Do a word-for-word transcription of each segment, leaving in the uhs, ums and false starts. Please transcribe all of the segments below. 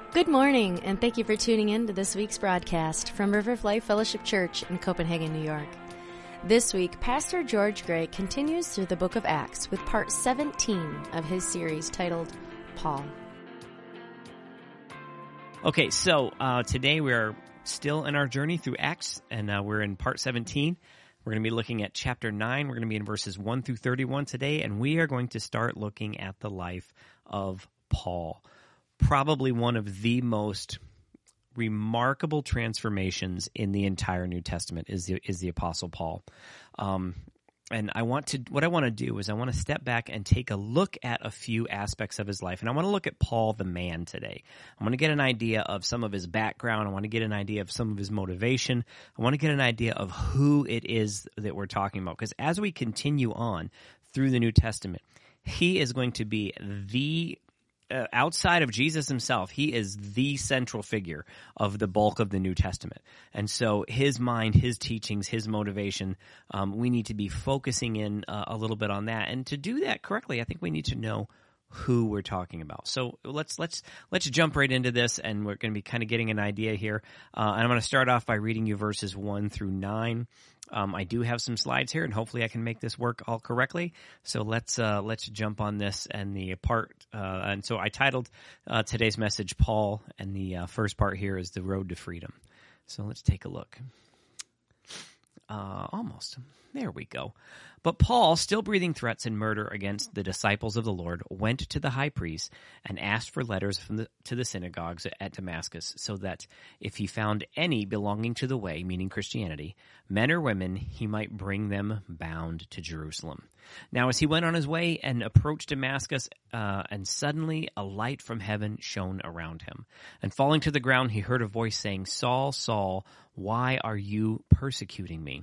Good morning, and thank you for tuning in to this week's broadcast from River of Life Fellowship Church in Copenhagen, New York. This week, Pastor George Gray continues through the book of Acts with part seventeen of his series titled Paul. Okay, so uh, today we are still in our journey through Acts, and uh, we're in part seventeen. We're going to be looking at chapter nine. We're going to be in verses one through thirty-one today, and we are going to start looking at the life of Paul. Probably one of the most remarkable transformations in the entire New Testament is the, is the Apostle Paul. Um, and I want to, what I want to do is I want to step back and take a look at a few aspects of his life. And I want to look at Paul the man today. I want to get an idea of some of his background. I want to get an idea of some of his motivation. I want to get an idea of who it is that we're talking about. Because as we continue on through the New Testament, he is going to be the Uh, outside of Jesus himself, he is the central figure of the bulk of the New Testament. And so his mind, his teachings, his motivation, um, we need to be focusing in uh, a little bit on that. And to do that correctly, I think we need to know who we're talking about. So let's let's let's jump right into this, and we're going to be kind of getting an idea here. Uh, and I'm going to start off by reading you verses one through nine. Um, I do have some slides here, and hopefully I can make this work all correctly. So let's uh, let's jump on this and the part. Uh, and so I titled uh, today's message "Paul," and the uh, first part here is "The Road to Freedom." So let's take a look. Uh, almost. There we go. But Paul, still breathing threats and murder against the disciples of the Lord, went to the high priest and asked for letters from the, to the synagogues at Damascus, so that if he found any belonging to the way, meaning Christianity, men or women, he might bring them bound to Jerusalem. Now as he went on his way and approached Damascus, uh, and suddenly a light from heaven shone around him. And falling to the ground, he heard a voice saying, "Saul, Saul, why are you persecuting me?"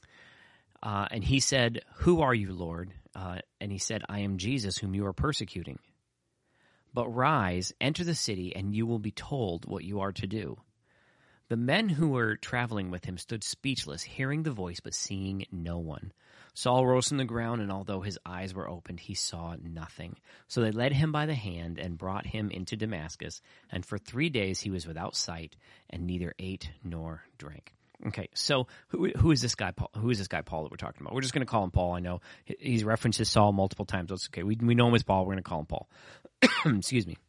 Uh, and he said, "Who are you, Lord?" Uh, and he said, "I am Jesus, whom you are persecuting. But rise, enter the city, and you will be told what you are to do." The men who were traveling with him stood speechless, hearing the voice, but seeing no one. Saul rose from the ground, and although his eyes were opened, he saw nothing. So they led him by the hand and brought him into Damascus, and for three days he was without sight, and neither ate nor drank. Okay, so who who is this guy Paul? Who is this guy Paul that we're talking about? We're just going to call him Paul. I know he's references Saul multiple times. That's okay. We we know him as Paul. We're going to call him Paul. Excuse me.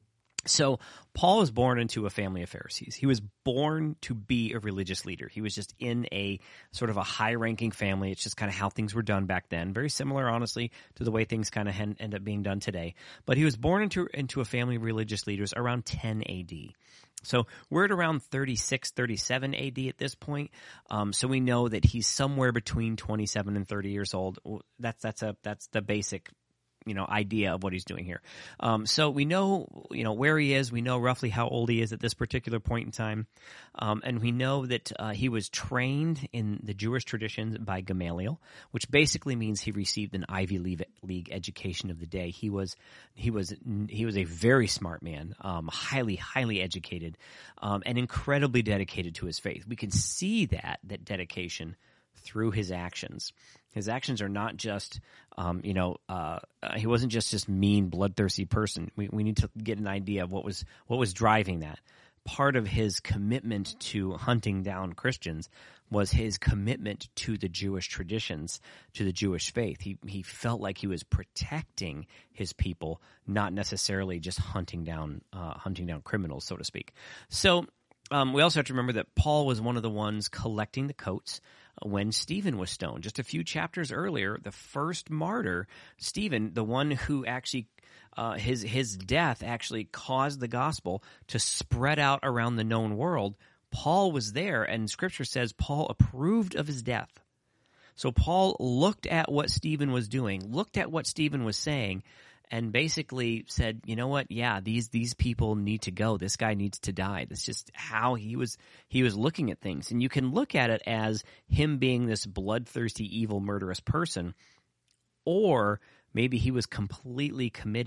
So Paul was born into a family of Pharisees. He was born to be a religious leader. He was just in a sort of a high-ranking family. It's just kind of how things were done back then. Very similar, honestly, to the way things kind of end up being done today. But he was born into into a family of religious leaders around ten A D. So we're at around thirty-six, thirty-seven A D at this point. Um, so we know that he's somewhere between twenty-seven and thirty years old. That's that's a that's the basic, you know, idea of what he's doing here. Um, so we know, you know, where he is. We know roughly how old he is at this particular point in time. Um, and we know that uh, he was trained in the Jewish traditions by Gamaliel, which basically means he received an Ivy League education of the day. He was, he was, he was a very smart man, um, highly, highly educated, um, and incredibly dedicated to his faith. We can see that, that dedication through his actions. His actions are not just, um, you know, uh, uh, he wasn't just this mean, bloodthirsty person. We we need to get an idea of what was what was driving that. Part of his commitment to hunting down Christians was his commitment to the Jewish traditions, to the Jewish faith. He he felt like he was protecting his people, not necessarily just hunting down uh, hunting down criminals, so to speak. So um, we also have to remember that Paul was one of the ones collecting the coats when Stephen was stoned. Just a few chapters earlier, the first martyr, Stephen, the one who actually, uh, his his death actually caused the gospel to spread out around the known world, Paul was there, and Scripture says Paul approved of his death. So Paul looked at what Stephen was doing, looked at what Stephen was saying, and basically said, you know what, yeah, these these people need to go. This guy needs to die. That's just how he was he was looking at things. And you can look at it as him being this bloodthirsty, evil, murderous person, or maybe he was completely committed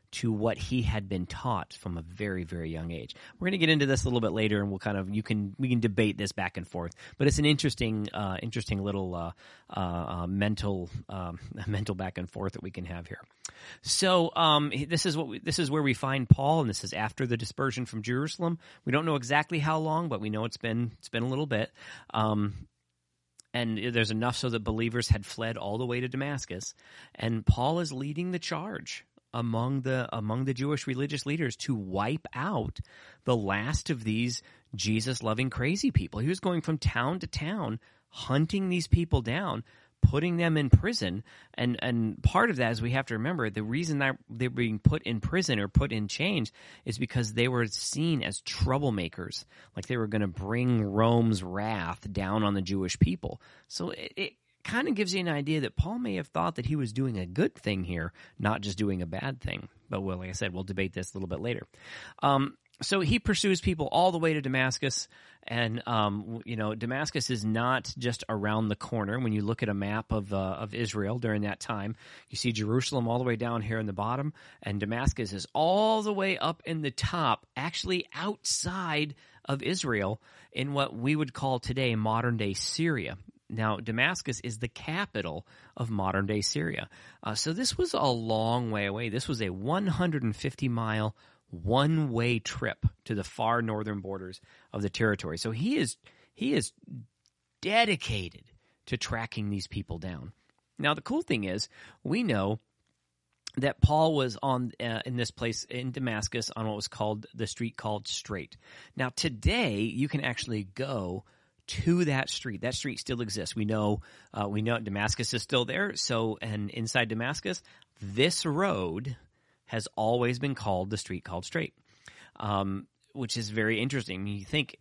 to what he had been taught from a very, very young age. We're going to get into this a little bit later, and we'll kind of you can we can debate this back and forth. But it's an interesting, uh, interesting little uh, uh, uh, mental um, mental back and forth that we can have here. So um, this is what we, this is where we find Paul, and this is after the dispersion from Jerusalem. We don't know exactly how long, but we know it's been it's been a little bit. Um, And there's enough so that believers had fled all the way to Damascus, and Paul is leading the charge among the among the Jewish religious leaders to wipe out the last of these Jesus-loving crazy people. He was going from town to town, hunting these people down, putting them in prison, and and part of that is we have to remember the reason that they're being put in prison or put in chains is because they were seen as troublemakers, like they were going to bring Rome's wrath down on the Jewish people. So it, it kind of gives you an idea that Paul may have thought that he was doing a good thing here, not just doing a bad thing. But well, like I said, we'll debate this a little bit later. Um, So he pursues people all the way to Damascus, and um, you know Damascus is not just around the corner. When you look at a map of uh, of Israel during that time, you see Jerusalem all the way down here in the bottom, and Damascus is all the way up in the top, actually outside of Israel in what we would call today modern-day Syria. Now, Damascus is the capital of modern-day Syria. Uh, so this was a long way away. This was a one hundred fifty mile one-way trip to the far northern borders of the territory. So he is he is dedicated to tracking these people down. Now, the cool thing is, we know that Paul was on uh, in this place in Damascus on what was called the street called Straight. Now, today you can actually go to that street. That street still exists. We know uh, we know Damascus is still there. So, and inside Damascus, this road has always been called the street called Straight, um, which is very interesting. You think,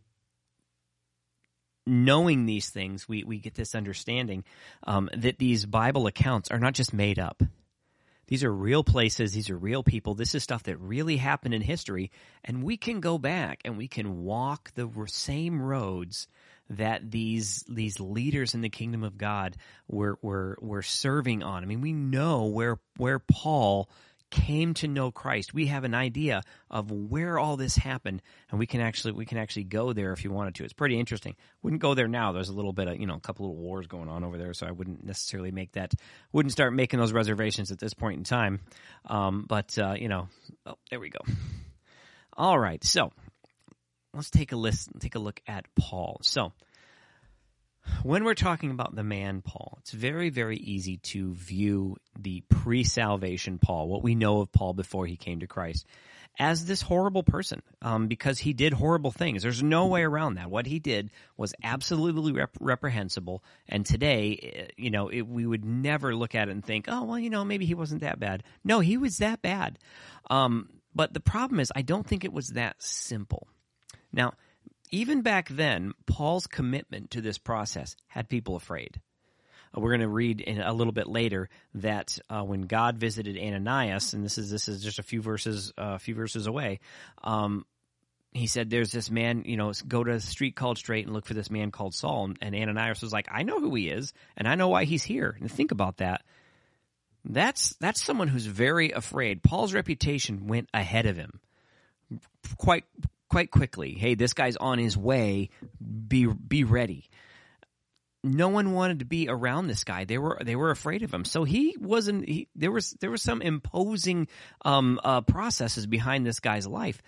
knowing these things, we, we get this understanding um, that these Bible accounts are not just made up. These are real places. These are real people. This is stuff that really happened in history, and we can go back and we can walk the same roads that these these leaders in the kingdom of God were were were serving on. I mean, we know where where Paul came to know Christ. We have an idea of where all this happened, and we can actually we can actually go there if you wanted to. It's pretty interesting. Wouldn't go there now. There's a little bit of, you know, a couple of wars going on over there, so I wouldn't necessarily make that, wouldn't start making those reservations at this point in time. Um, but, uh, you know, oh, there we go. All right, so let's take a listen, take a look at Paul. So, when we're talking about the man Paul, it's very, very easy to view the pre-salvation Paul, what we know of Paul before he came to Christ, as this horrible person um, because he did horrible things. There's no way around that. What he did was absolutely rep- reprehensible, and today, you know, it, we would never look at it and think, oh, well, you know, maybe he wasn't that bad. No, he was that bad. Um, but the problem is, I don't think it was that simple. Now, even back then, Paul's commitment to this process had people afraid. Uh, we're going to read in a little bit later that uh, when God visited Ananias, and this is this is just a few verses uh, a few verses away, um, he said, "There's this man, you know, go to the street called Straight and look for this man called Saul." And Ananias was like, "I know who he is, and I know why he's here." And think about that. That's that's someone who's very afraid. Paul's reputation went ahead of him, quite. Quite quickly. Hey, this guy's on his way. Be be ready. No one wanted to be around this guy. They were they were afraid of him. So he wasn't. He, there was there was some imposing um, uh, processes behind this guy's life.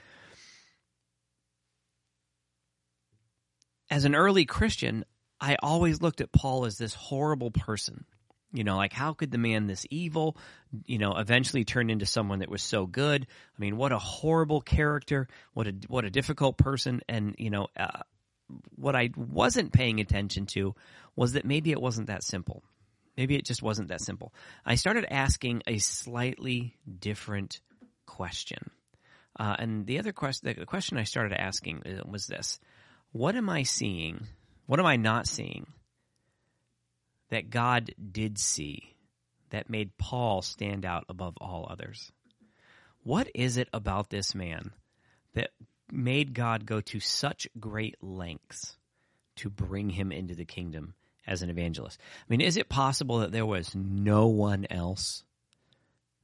As an early Christian, I always looked at Paul as this horrible person. You know, like, how could the man this evil, you know, eventually turn into someone that was so good? I mean, what a horrible character, what a what a difficult person. And, you know, uh, what I wasn't paying attention to was that maybe it wasn't that simple. Maybe it just wasn't that simple. I started asking a slightly different question. Uh, and the other question, the question I started asking was this: what am I seeing? What am I not seeing that God did see that made Paul stand out above all others? What is it about this man that made God go to such great lengths to bring him into the kingdom as an evangelist? I mean, is it possible that there was no one else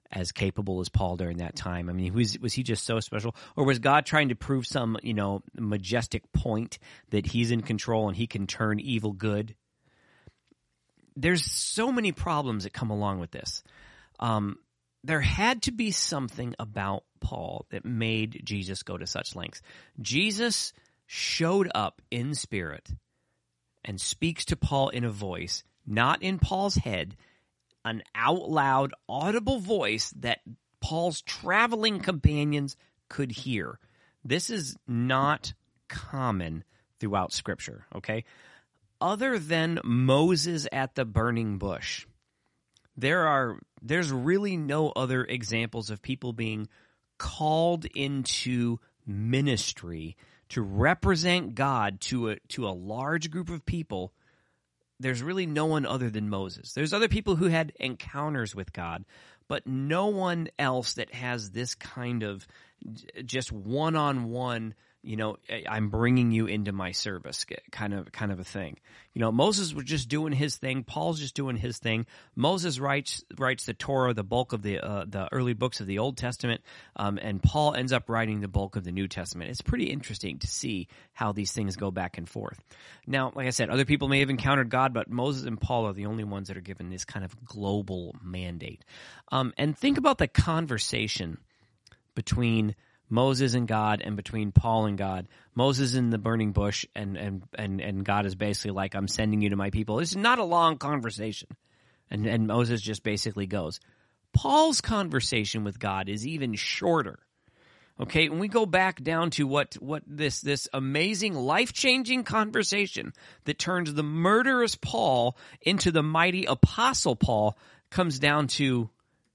as capable as Paul during that time? I mean, was was he just so special, or was God trying to prove some, you know, majestic point that he's in control and he can turn evil good? There's so many problems that come along with this. Um, there had to be something about Paul that made Jesus go to such lengths. Jesus showed up in spirit and speaks to Paul in a voice, not in Paul's head, an out loud, audible voice that Paul's traveling companions could hear. This is not common throughout Scripture, okay? Other than Moses at the burning bush, there are there's really no other examples of people being called into ministry to represent God to a to a large group of people. There's really no one other than Moses. There's other people who had encounters with God, but no one else that has this kind of just one-on-one, you know, I'm bringing you into my service kind of kind of a thing. You know, Moses was just doing his thing. Paul's just doing his thing. Moses writes writes the Torah, the bulk of the uh, the early books of the Old Testament, um, and Paul ends up writing the bulk of the New Testament. It's pretty interesting to see how these things go back and forth. Now, like I said, other people may have encountered God, but Moses and Paul are the only ones that are given this kind of global mandate. Um, and think about the conversation between Moses and God, and between Paul and God. Moses in the burning bush, and and and and God is basically like, I'm sending you to my people. This is not a long conversation. And and Moses just basically goes. Paul's conversation with God is even shorter. Okay, when we go back down to what what this this amazing, life-changing conversation that turns the murderous Paul into the mighty apostle Paul comes down to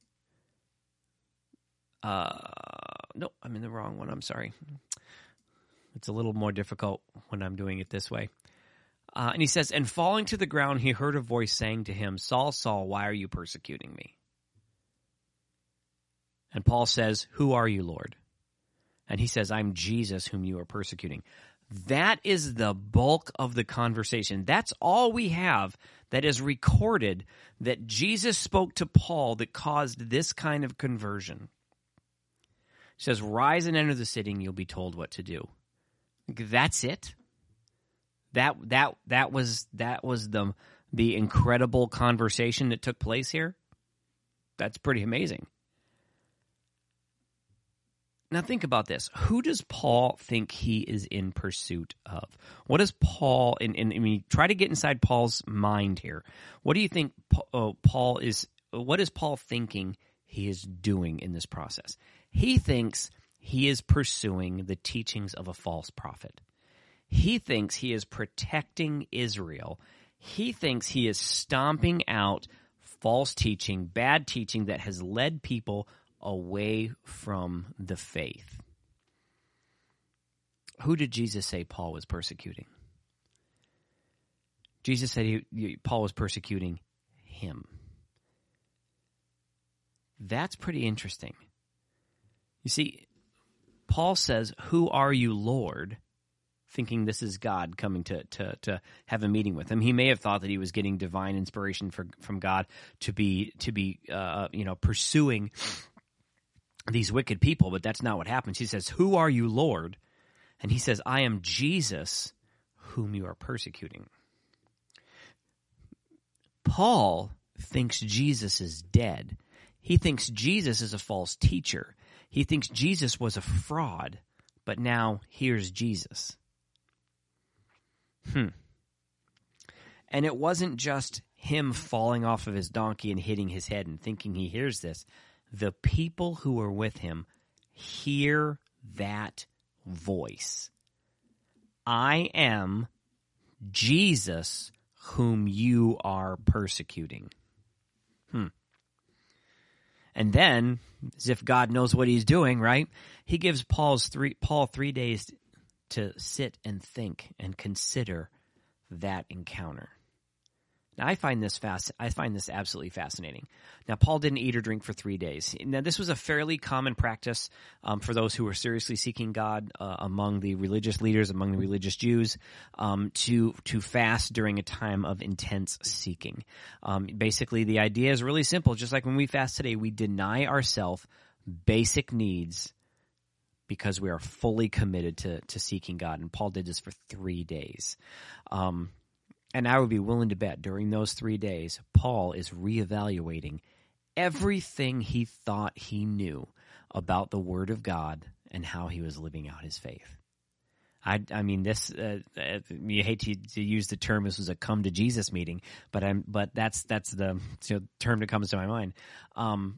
uh no, I'm in the wrong one. I'm sorry. It's a little more difficult when I'm doing it this way. Uh, and he says, and falling to the ground, he heard a voice saying to him, Saul, Saul, why are you persecuting me? And Paul says, who are you, Lord? And he says, I'm Jesus whom you are persecuting. That is the bulk of the conversation. That's all we have that is recorded that Jesus spoke to Paul that caused this kind of conversion. He says, rise and enter the city, and you'll be told what to do. That's it. That that that was that was the the incredible conversation that took place here. That's pretty amazing. Now think about this. Who does Paul think he is in pursuit of? What does Paul, and, and I mean, try to get inside Paul's mind here. What do you think Paul is, what is Paul thinking he is doing in this process? He thinks he is pursuing the teachings of a false prophet. He thinks he is protecting Israel. He thinks he is stomping out false teaching, bad teaching that has led people away from the faith. Who did Jesus say Paul was persecuting? Jesus said he, he, Paul was persecuting him. That's pretty interesting. You see, Paul says, who are you, Lord? Thinking this is God coming to, to, to have a meeting with him. He may have thought that he was getting divine inspiration for, from God to be, to be uh, you know, pursuing these wicked people, but that's not what happens. He says, who are you, Lord? And he says, I am Jesus whom you are persecuting. Paul thinks Jesus is dead. He thinks Jesus is a false teacher. He thinks Jesus was a fraud, but now here's Jesus. Hmm. And it wasn't just him falling off of his donkey and hitting his head and thinking he hears this. The people who were with him hear that voice. I am Jesus whom you are persecuting. Hmm. And then, as if God knows what he's doing, right? He gives Paul's three, Paul three days to sit and think and consider that encounter. Now, I find this fast. I find this absolutely fascinating. Now, Paul didn't eat or drink for three days. Now, this was a fairly common practice um, for those who were seriously seeking God uh, among the religious leaders, among the religious Jews, um, to to fast during a time of intense seeking. Um, basically, the idea is really simple. Just like when we fast today, we deny ourselves basic needs because we are fully committed to to seeking God. And Paul did this for three days. Um, And I would be willing to bet during those three days, Paul is reevaluating everything he thought he knew about the Word of God and how he was living out his faith. I, I mean, this, uh, you hate to, to use the term, this was a come to Jesus meeting, but I'm, but that's, that's the you know, term that comes to my mind. Um,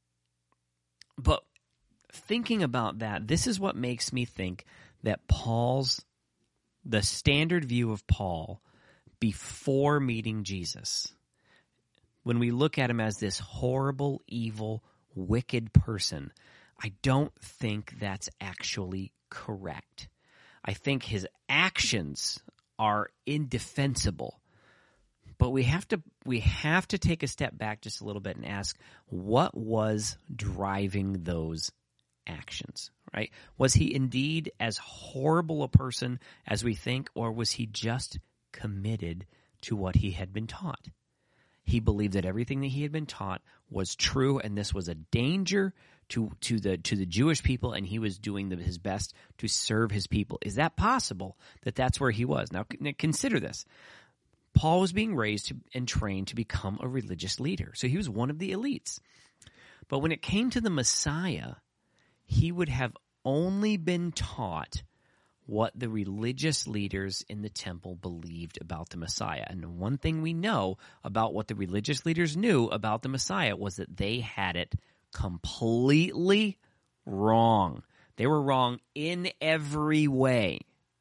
but thinking about that, this is what makes me think that Paul's, the standard view of Paul before meeting Jesus, when we look at him as this horrible, evil, wicked person, I don't think that's actually correct. I think his actions are indefensible. But we have to we have to take a step back just a little bit and ask, what was driving those actions, right? Was he indeed as horrible a person as we think, or was he just committed to what he had been taught? He believed that everything that he had been taught was true, and this was a danger to to the to the Jewish people, and he was doing the, his best to serve his people. Is that possible that that's where he was? Now, consider this. Paul was being raised to, and trained to become a religious leader, so he was one of the elites. But when it came to the Messiah, he would have only been taught what the religious leaders in the temple believed about the Messiah. And one thing we know about what the religious leaders knew about the Messiah was that they had it completely wrong. They were wrong in every way.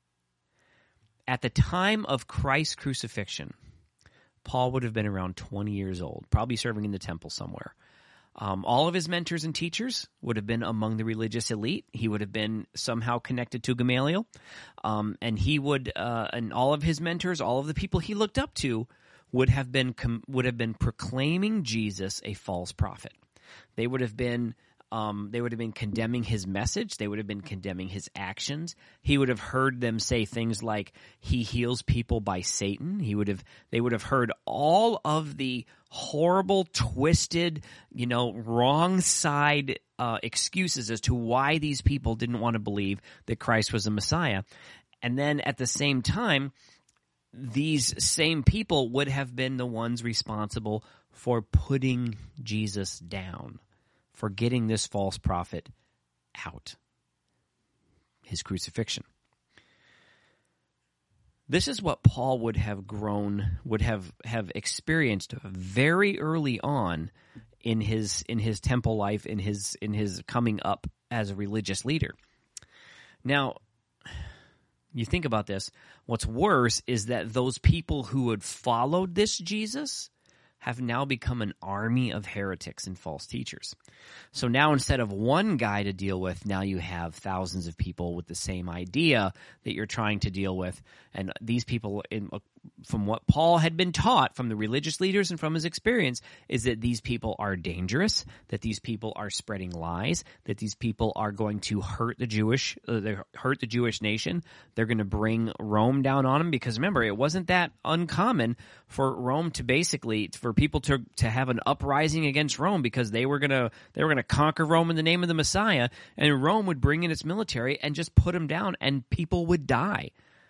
At the time of Christ's crucifixion, Paul would have been around twenty years old, probably serving in the temple somewhere. Um, all of his mentors and teachers would have been among the religious elite. He would have been somehow connected to Gamaliel, um, and he would, uh, and all of his mentors, all of the people he looked up to, would have been com- would have been proclaiming Jesus a false prophet. They would have been. Um, they would have been condemning his message. They would have been condemning his actions. He would have heard them say things like he heals people by Satan. He would have. They would have heard all of the horrible, twisted, you know, wrong side uh, excuses as to why these people didn't want to believe that Christ was the Messiah. And then at the same time, these same people would have been the ones responsible for putting Jesus down, for getting this false prophet out, his crucifixion. This is what Paul would have grown, would have, have experienced very early on in his in his temple life, in his in his coming up as a religious leader. Now, you think about this, what's worse is that those people who had followed this Jesus have now become an army of heretics and false teachers. So now instead of one guy to deal with, now you have thousands of people with the same idea that you're trying to deal with. And these people, in, from what Paul had been taught from the religious leaders and from his experience, is that these people are dangerous, that these people are spreading lies, that these people are going to hurt the Jewish, uh, hurt the Jewish nation. They're going to bring Rome down on them, because remember, it wasn't that uncommon for Rome to basically, for people to to have an uprising against Rome, because they were gonna they were gonna conquer Rome in the name of the Messiah, and Rome would bring in its military and just put them down, and people would die.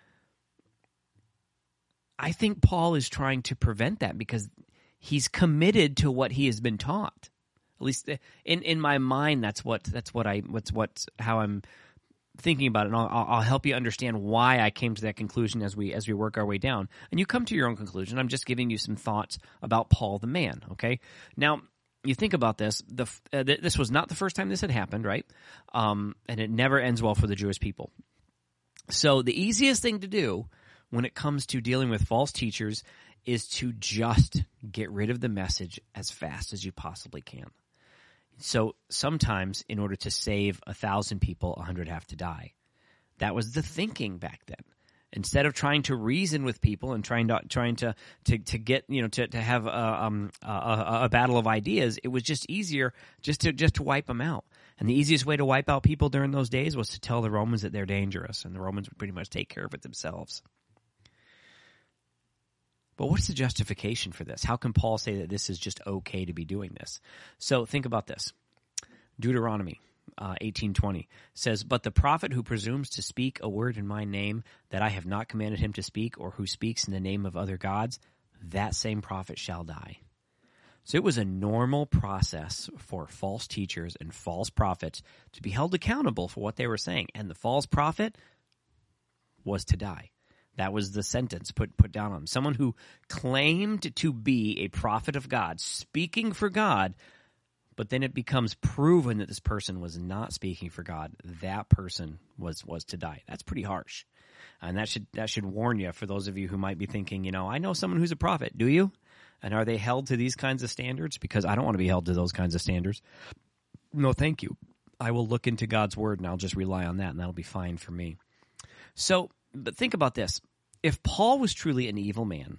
I think Paul is trying to prevent that because he's committed to what he has been taught. At least in in my mind, that's what that's what I what's what how I'm thinking about it, and I'll, I'll help you understand why I came to that conclusion as we as we work our way down. And you come to your own conclusion. I'm just giving you some thoughts about Paul the man, okay? Now, you think about this. The uh, th- This was not the first time this had happened, right? Um, and it never ends well for the Jewish people. So the easiest thing to do when it comes to dealing with false teachers is to just get rid of the message as fast as you possibly can. So sometimes, in order to save a thousand people, a hundred have to die. That was the thinking back then. Instead of trying to reason with people and trying to trying to to, to get you know to to have a, um, a, a battle of ideas, it was just easier just to just to wipe them out. And the easiest way to wipe out people during those days was to tell the Romans that they're dangerous, and the Romans would pretty much take care of it themselves. But what's the justification for this? How can Paul say that this is just okay to be doing this? So think about this. Deuteronomy uh, eighteen twenty says, "But the prophet who presumes to speak a word in my name that I have not commanded him to speak, or who speaks in the name of other gods, that same prophet shall die." So it was a normal process for false teachers and false prophets to be held accountable for what they were saying. And the false prophet was to die. That was the sentence put, put down on them. Someone who claimed to be a prophet of God, speaking for God, but then it becomes proven that this person was not speaking for God, that person was, was to die. That's pretty harsh. And that should that should warn you, for those of you who might be thinking, you know, I know someone who's a prophet. Do you? And are they held to these kinds of standards? Because I don't want to be held to those kinds of standards. No, thank you. I will look into God's word and I'll just rely on that, and that'll be fine for me. So, but think about this. If Paul was truly an evil man,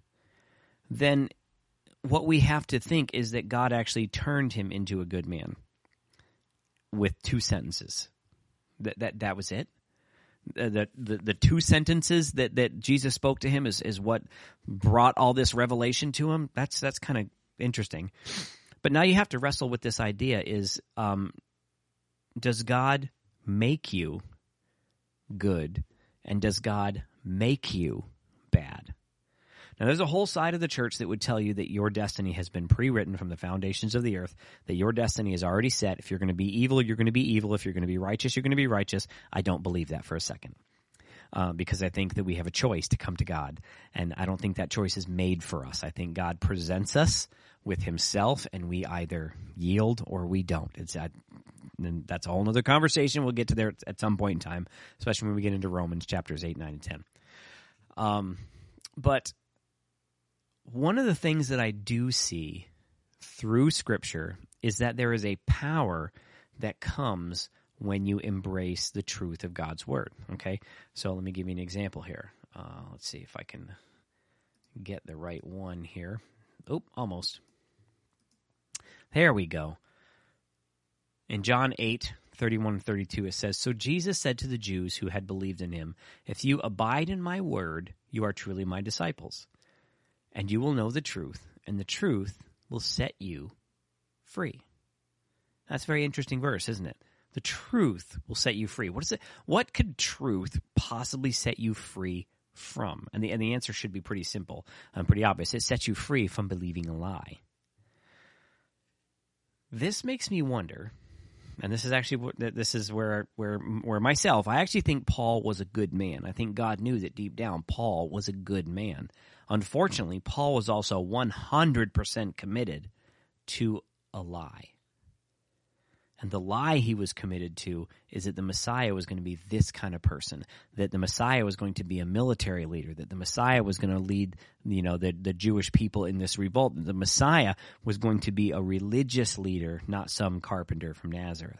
then what we have to think is that God actually turned him into a good man with two sentences. That that that was it. The, the the two sentences that, that Jesus spoke to him is, is what brought all this revelation to him. That's that's kind of interesting. But now you have to wrestle with this idea: is um, does God make you good, and does God make you bad? Now, there's a whole side of the church that would tell you that your destiny has been pre-written from the foundations of the earth, that your destiny is already set. If you're going to be evil, you're going to be evil. If you're going to be righteous, you're going to be righteous. I don't believe that for a second, uh, because I think that we have a choice to come to God, and I don't think that choice is made for us. I think God presents us with himself, and we either yield or we don't. It's uh, and that's a whole other conversation. We'll get to there at some point in time, especially when we get into Romans chapters eight, nine, and ten. Um, but one of the things that I do see through Scripture is that there is a power that comes when you embrace the truth of God's Word, okay? So let me give you an example here. Uh, let's see if I can get the right one here. Oh, almost. There we go. In John eight, thirty-one and thirty-two, it says, "So Jesus said to the Jews who had believed in him, 'If you abide in my word, you are truly my disciples. And you will know the truth, and the truth will set you free.'" That's a very interesting verse, isn't it? The truth will set you free. What is it? What could truth possibly set you free from? And the and the answer should be pretty simple and pretty obvious. It sets you free from believing a lie. This makes me wonder, and this is actually this is where where where myself, I actually think Paul was a good man. I think God knew that deep down Paul was a good man. Unfortunately, Paul was also one hundred percent committed to a lie. And the lie he was committed to is that the Messiah was going to be this kind of person, that the Messiah was going to be a military leader, that the Messiah was going to lead, you know, the, the Jewish people in this revolt. The Messiah was going to be a religious leader, not some carpenter from Nazareth.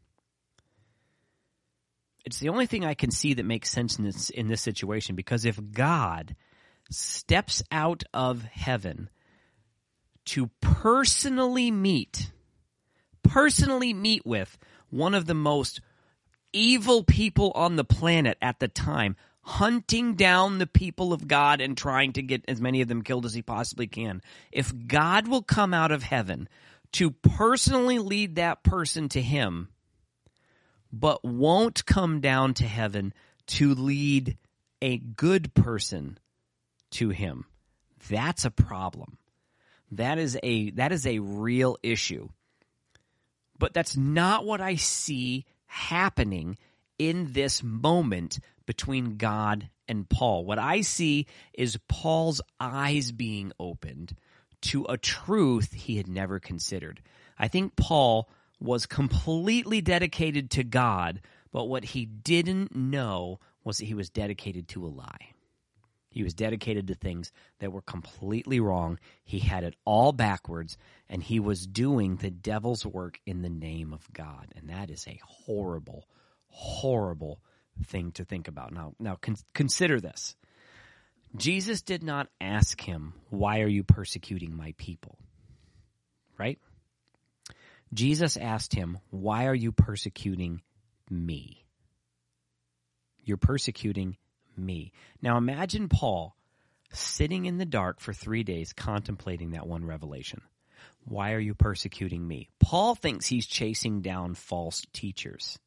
It's the only thing I can see that makes sense in this, in this situation, because if God steps out of heaven to personally meet, personally meet with one of the most evil people on the planet at the time, hunting down the people of God and trying to get as many of them killed as he possibly can. If God will come out of heaven to personally lead that person to him, but won't come down to heaven to lead a good person to him, that's a problem. That is a that is a real issue. But that's not what I see happening in this moment between God and Paul. What I see is Paul's eyes being opened to a truth he had never considered. I think Paul was completely dedicated to God, but what he didn't know was that he was dedicated to a lie. He was dedicated to things that were completely wrong. He had it all backwards, and he was doing the devil's work in the name of God. And that is a horrible, horrible thing to think about. Now, now con- consider this. Jesus did not ask him, "Why are you persecuting my people?" Right? Jesus asked him, "Why are you persecuting me?" You're persecuting me. Now imagine Paul sitting in the dark for three days contemplating that one revelation. Why are you persecuting me? Paul thinks he's chasing down false teachers.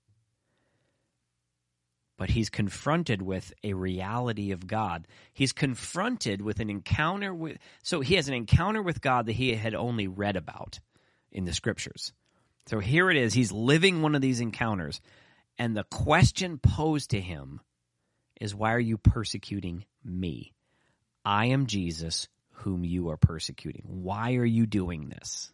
But he's confronted with a reality of God. He's confronted with an encounter with, so he has an encounter with God that he had only read about in the scriptures. So here it is, he's living one of these encounters, and the question posed to him is, why are you persecuting me? I am Jesus whom you are persecuting. Why are you doing this?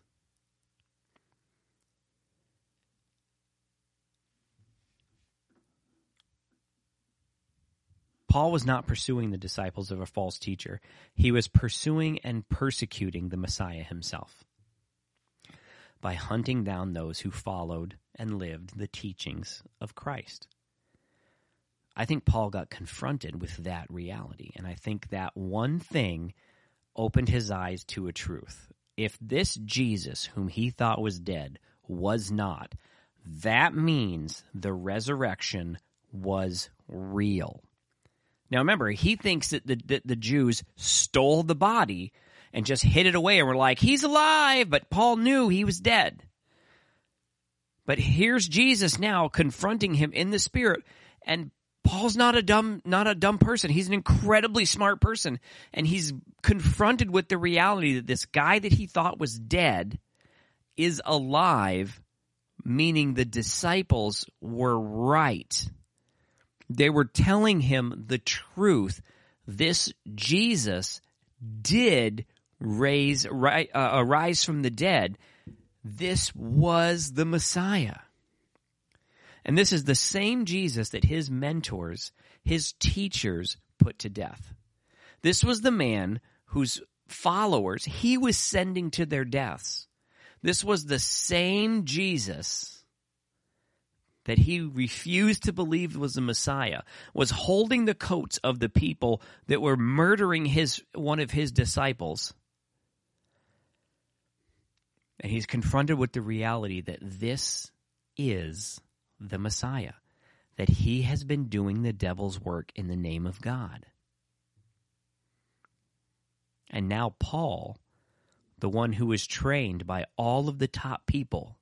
Paul was not pursuing the disciples of a false teacher. He was pursuing and persecuting the Messiah himself by hunting down those who followed and lived the teachings of Christ. I think Paul got confronted with that reality, and I think that one thing opened his eyes to a truth. If this Jesus, whom he thought was dead, was not, that means the resurrection was real. Now remember, he thinks that the, that the Jews stole the body and just hid it away and were like, he's alive, but Paul knew he was dead. But here's Jesus now confronting him in the Spirit, and Paul's not a dumb, not a dumb person. He's an incredibly smart person, and he's confronted with the reality that this guy that he thought was dead is alive, meaning the disciples were right. They were telling him the truth. This Jesus did raise, ri- uh, arise from the dead. This was the Messiah. And this is the same Jesus that his mentors, his teachers, put to death. This was the man whose followers he was sending to their deaths. This was the same Jesus that he refused to believe was the Messiah, was holding the coats of the people that were murdering his one of his disciples. And he's confronted with the reality that this is the Messiah, that he has been doing the devil's work in the name of God. And now Paul, the one who was trained by all of the top people,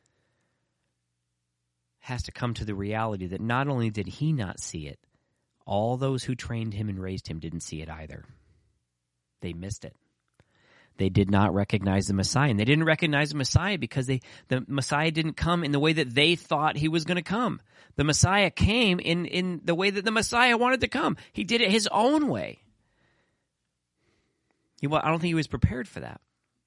has to come to the reality that not only did he not see it, all those who trained him and raised him didn't see it either. They missed it. They did not recognize the Messiah. And they didn't recognize the Messiah because they, the Messiah didn't come in the way that they thought he was going to come. The Messiah came in, in the way that the Messiah wanted to come. He did it his own way. He, well, I don't think he was prepared for that.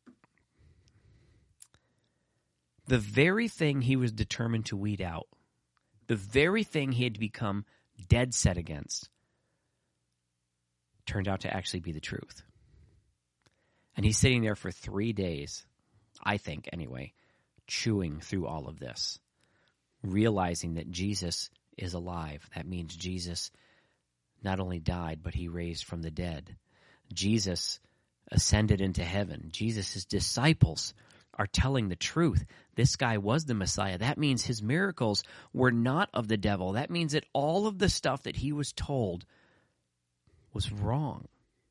The very thing he was determined to weed out, the very thing he had become dead set against, turned out to actually be the truth. And he's sitting there for three days, I think anyway, chewing through all of this, realizing that Jesus is alive. That means Jesus not only died, but he raised from the dead. Jesus ascended into heaven. Jesus' disciples are telling the truth. This guy was the Messiah. That means his miracles were not of the devil. That means that all of the stuff that he was told was wrong.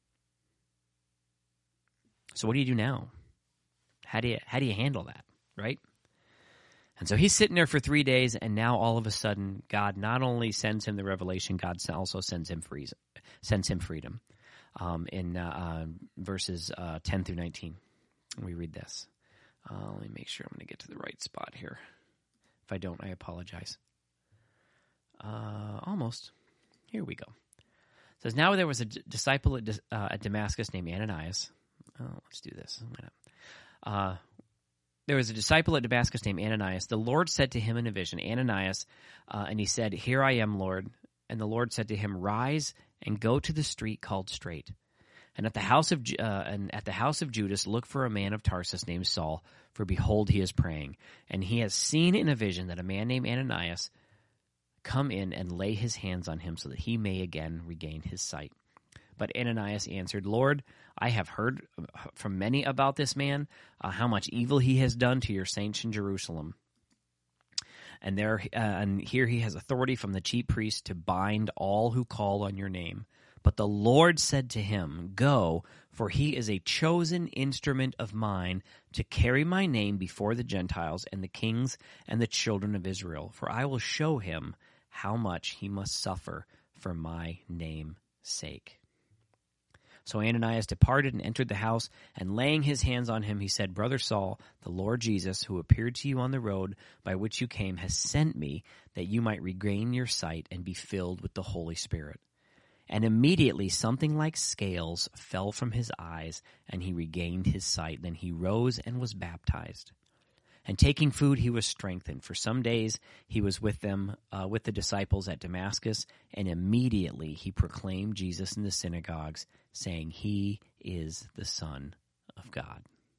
So what do you do now? How do you how do you handle that, right? And so he's sitting there for three days, and now all of a sudden, God not only sends him the revelation, God also sends him free, sends him freedom. Um, in uh, uh, verses uh, ten through nineteen, we read this. Uh, let me make sure I'm going to get to the right spot here. If I don't, I apologize. Uh, almost. Here we go. It says, now there was a d- disciple at, uh, at Damascus named Ananias. Oh, let's do this. Uh, there was a disciple at Damascus named Ananias. The Lord said to him in a vision, Ananias, uh, and he said, here I am, Lord. And the Lord said to him, rise and go to the street called Straight. And at the house of uh, and at the house of Judas, look for a man of Tarsus named Saul, for behold, he is praying. And he has seen in a vision that a man named Ananias come in and lay his hands on him so that he may again regain his sight. But Ananias answered, Lord, I have heard from many about this man, uh, how much evil he has done to your saints in Jerusalem. And there, uh, and here he has authority from the chief priest to bind all who call on your name. But the Lord said to him, Go, for he is a chosen instrument of mine to carry my name before the Gentiles and the kings and the children of Israel. For I will show him how much he must suffer for my name's sake. So Ananias departed and entered the house, and laying his hands on him, he said, Brother Saul, the Lord Jesus, who appeared to you on the road by which you came, has sent me that you might regain your sight and be filled with the Holy Spirit. And immediately something like scales fell from his eyes, and he regained his sight. Then he rose and was baptized. And taking food, he was strengthened. For some days he was with them, uh, with the disciples at Damascus, and immediately he proclaimed Jesus in the synagogues, saying, He is the Son of God.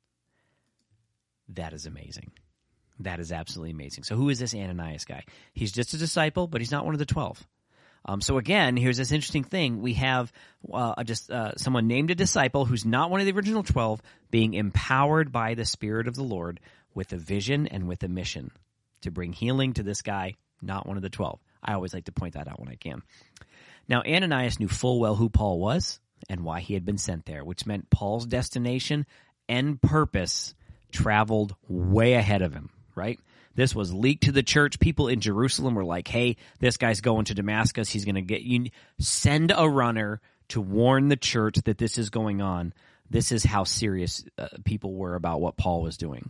That is amazing. That is absolutely amazing. So who is this Ananias guy? He's just a disciple, but he's not one of the twelve. Um, so again, here's this interesting thing. We have uh, just uh, someone named a disciple who's not one of the original twelve being empowered by the Spirit of the Lord with a vision and with a mission to bring healing to this guy, not one of the twelve. I always like to point that out when I can. Now, Ananias knew full well who Paul was and why he had been sent there, which meant Paul's destination and purpose traveled way ahead of him, right? This was leaked to the church. People in Jerusalem were like, hey, this guy's going to Damascus. He's going to get you. Send a runner to warn the church that this is going on. This is how serious uh, people were about what Paul was doing.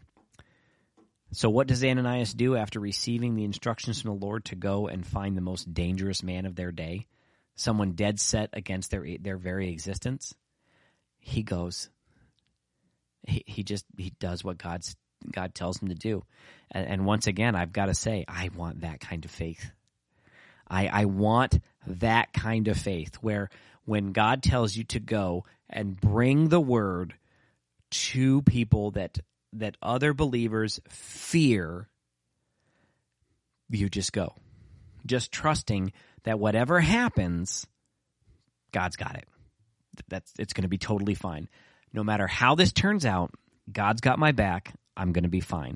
So what does Ananias do after receiving the instructions from the Lord to go and find the most dangerous man of their day, someone dead set against their their very existence? He goes. He he just he does what God's God tells him to do. And, and once again, I've got to say, I want that kind of faith. I I want that kind of faith where when God tells you to go and bring the word to people that that other believers fear, you just go. Just trusting that whatever happens, God's got it. That's it's going to be totally fine. No matter how this turns out, God's got my back. I'm going to be fine.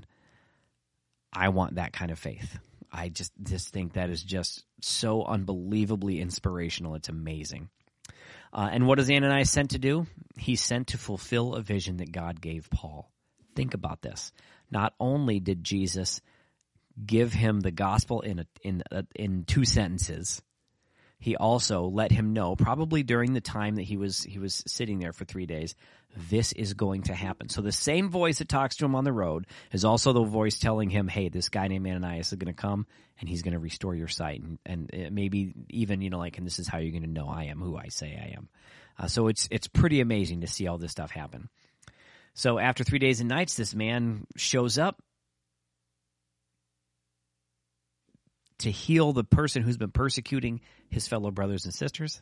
I want that kind of faith. I just, just think that is just so unbelievably inspirational. It's amazing. Uh, and what is Ananias sent to do? He's sent to fulfill a vision that God gave Paul. Think about this. Not only did Jesus give him the gospel in a, in a, in two sentences, he also let him know, probably during the time that he was he was sitting there for three days, this is going to happen. So the same voice that talks to him on the road is also the voice telling him, hey, this guy named Ananias is going to come and he's going to restore your sight. And, and maybe even, you know, like, and this is how you're going to know I am who I say I am. Uh, so it's it's pretty amazing to see all this stuff happen. So after three days and nights, this man shows up to heal the person who's been persecuting his fellow brothers and sisters.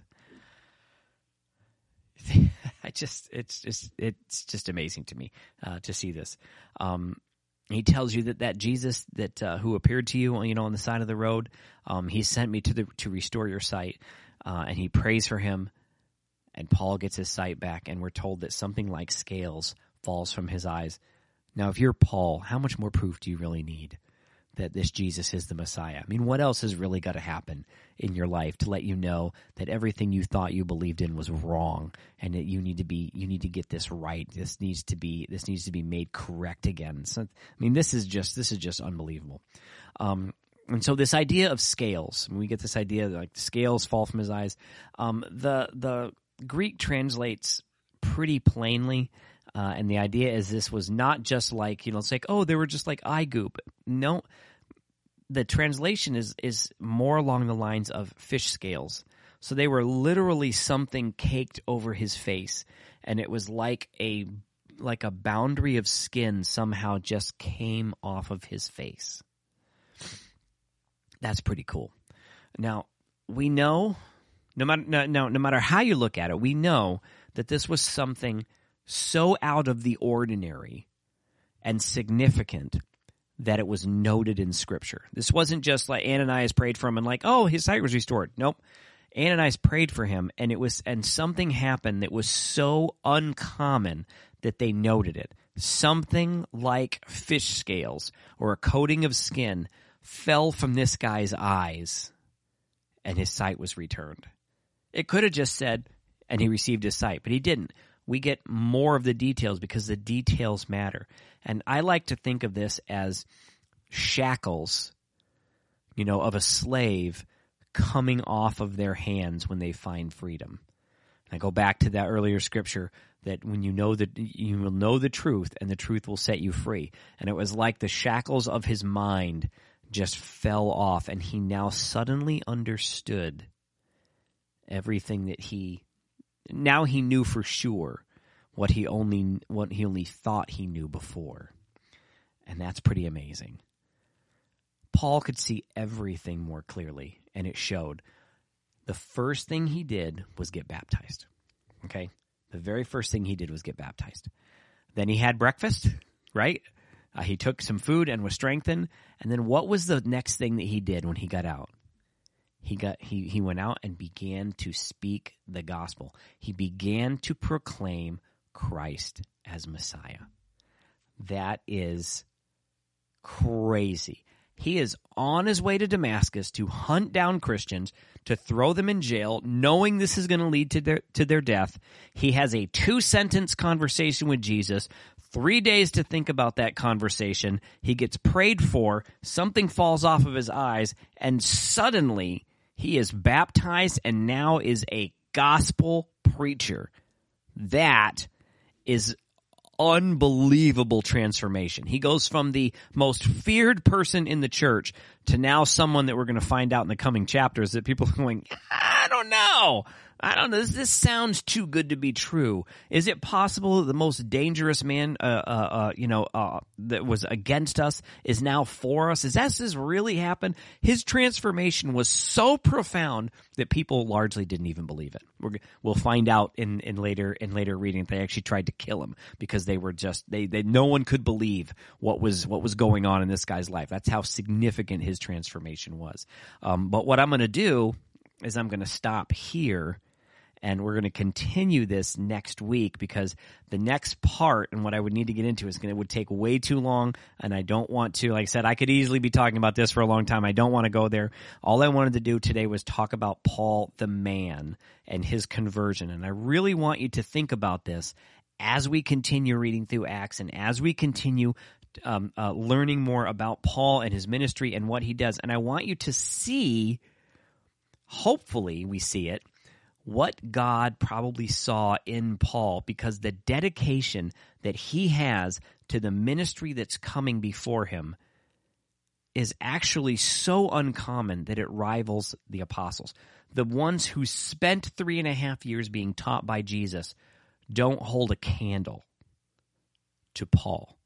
I just, it's just, it's just amazing to me uh, to see this. Um, he tells you that that Jesus that uh, who appeared to you, you know, on the side of the road, um, he sent me to the to restore your sight, uh, and he prays for him. And Paul gets his sight back, and we're told that something like scales falls from his eyes. Now, if you're Paul, how much more proof do you really need that this Jesus is the Messiah? I mean, what else has really got to happen in your life to let you know that everything you thought you believed in was wrong, and that you need to be, you need to get this right. This needs to be, this needs to be made correct again. So, I mean, this is just, this is just unbelievable. Um, and so this idea of scales, when we get this idea that like the scales fall from his eyes, um, the, the Greek translates pretty plainly. Uh, and the idea is this was not just like, you know, it's like, oh, they were just like eye goop. No, the translation is is more along the lines of fish scales. So they were literally something caked over his face, and it was like a like a boundary of skin somehow just came off of his face. That's pretty cool. Now, we know, no matter no, no, no matter how you look at it, we know that this was something so out of the ordinary and significant that it was noted in Scripture. This wasn't just like Ananias prayed for him and like, oh, his sight was restored. Nope. Ananias prayed for him, and it was, and something happened that was so uncommon that they noted it. Something like fish scales or a coating of skin fell from this guy's eyes, and his sight was returned. It could have just said, and he received his sight, but he didn't. We get more of the details because the details matter. And I like to think of this as shackles, you know, of a slave coming off of their hands when they find freedom. And I go back to that earlier scripture that when you know that you will know the truth and the truth will set you free. And it was like the shackles of his mind just fell off, and he now suddenly understood everything that he now he knew for sure what he only what he only thought he knew before. And that's pretty amazing. Paul could see everything more clearly, and it showed. The first thing he did was get baptized. Okay? The very first thing he did was get baptized. Then he had breakfast, right? Uh, he took some food and was strengthened. And then what was the next thing that he did when he got out? He got he he went out and began to speak the gospel. He began to proclaim Christ as Messiah. That is crazy. He is on his way to Damascus to hunt down Christians, to throw them in jail, knowing this is going to lead to their to their death. He has a two-sentence conversation with Jesus, three days to think about that conversation. He gets prayed for, something falls off of his eyes, and suddenly he is baptized and now is a gospel preacher. That is unbelievable transformation. He goes from the most feared person in the church to now someone that we're going to find out in the coming chapters that people are going, I don't know. I don't know. This, this sounds too good to be true. Is it possible that the most dangerous man, uh, uh, uh, you know, uh, that was against us is now for us? Is that this really happened? His transformation was so profound that people largely didn't even believe it. We're, we'll find out in, in later in later reading that they actually tried to kill him because they were just they, they no one could believe what was what was going on in this guy's life. That's how significant his transformation was. Um, but what I'm going to do is I'm going to stop here. And we're going to continue this next week because the next part and what I would need to get into is going to would take way too long, and I don't want to. Like I said, I could easily be talking about this for a long time. I don't want to go there. All I wanted to do today was talk about Paul the man and his conversion, and I really want you to think about this as we continue reading through Acts and as we continue um, uh, learning more about Paul and his ministry and what he does. And I want you to see, hopefully we see it, what God probably saw in Paul, because the dedication that he has to the ministry that's coming before him is actually so uncommon that it rivals the apostles. The ones who spent three and a half years being taught by Jesus don't hold a candle to Paul.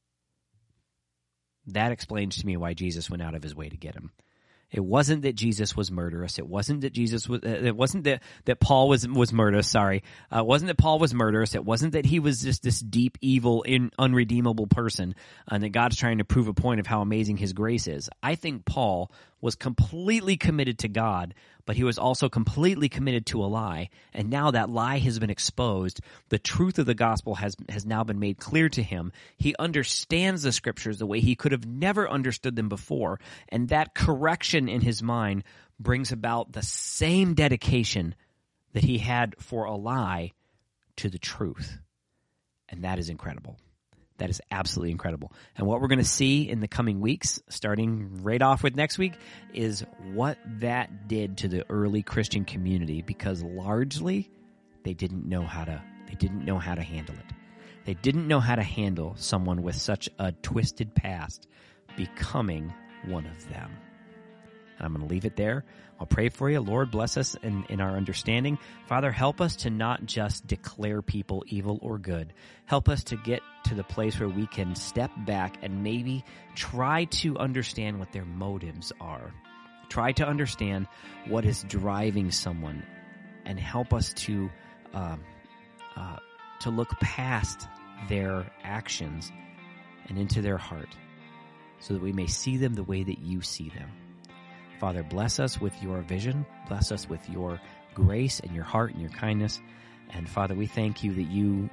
That explains to me why Jesus went out of his way to get him. It wasn't that Jesus was murderous. It wasn't that Jesus was. Uh, it wasn't that, that Paul was was murderous. Sorry, uh, it wasn't that Paul was murderous. It wasn't that he was just this deep, evil, in, unredeemable person, and that God's trying to prove a point of how amazing His grace is. I think Paul was completely committed to God, but he was also completely committed to a lie. And now that lie has been exposed. The truth of the gospel has has now been made clear to him. He understands the scriptures the way he could have never understood them before. And that correction in his mind brings about the same dedication that he had for a lie to the truth. And that is incredible. That is absolutely incredible. And what we're going to see in the coming weeks, starting right off with next week, is what that did to the early Christian community, because largely they didn't know how to they didn't know how to handle it. They didn't know how to handle someone with such a twisted past becoming one of them. And I'm going to leave it there. I'll pray for you. Lord, bless us in, in our understanding. Father, help us to not just declare people evil or good. Help us to get to the place where we can step back and maybe try to understand what their motives are. Try to understand what is driving someone, and help us to um, uh, to look past their actions and into their heart. so that we may see them the way that you see them. Father, bless us with your vision. Bless us with your grace and your heart and your kindness. And Father, we thank you that you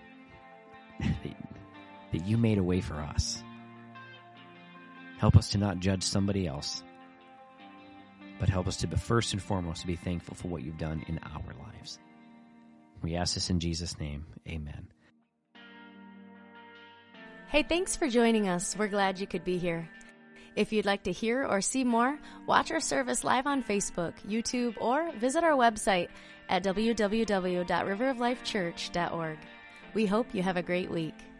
that you made a way for us. Help us to not judge somebody else, but help us to be first and foremost to be thankful for what you've done in our lives. We ask this in Jesus' name. Amen. Hey, thanks for joining us. We're glad you could be here. If you'd like to hear or see more, watch our service live on Facebook, YouTube, or visit our website at w w w dot river of life church dot org. We hope you have a great week.